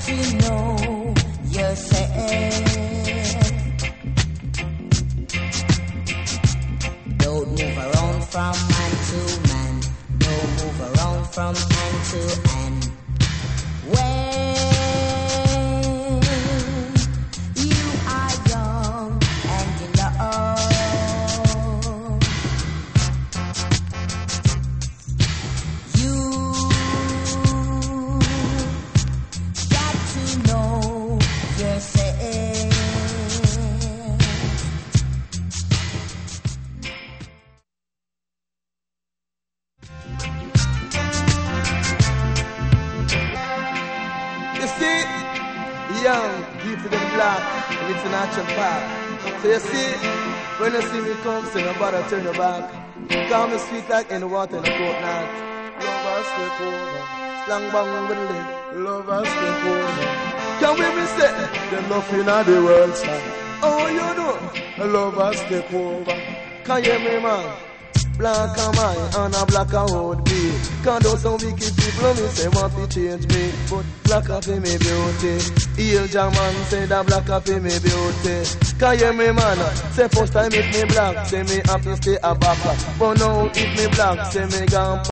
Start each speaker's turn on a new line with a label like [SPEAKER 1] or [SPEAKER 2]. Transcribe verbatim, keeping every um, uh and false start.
[SPEAKER 1] to know yourself. Don't move around from man to man. Don't move around from hand to hand. When you are young and you love, you got to know yourself.
[SPEAKER 2] You see, young, deep in the black, and it's an action pack. So you see, when you see me come, say nobody turn your back. Call me sweet like any water in a coconut. Love us take over, slang bang with the love us take over. Can we be say, there's nothing in the world, son. Oh, you know, love us take over. Can you hear me, man? Black and mine and a black and road be. Can't do some wicked people me say want to change me, but black up in me beauty. Heal German say that black up in me beauty. Can you hear me, man? Say first time if me black, say me happy stay a backer. But now if me black, say me gone.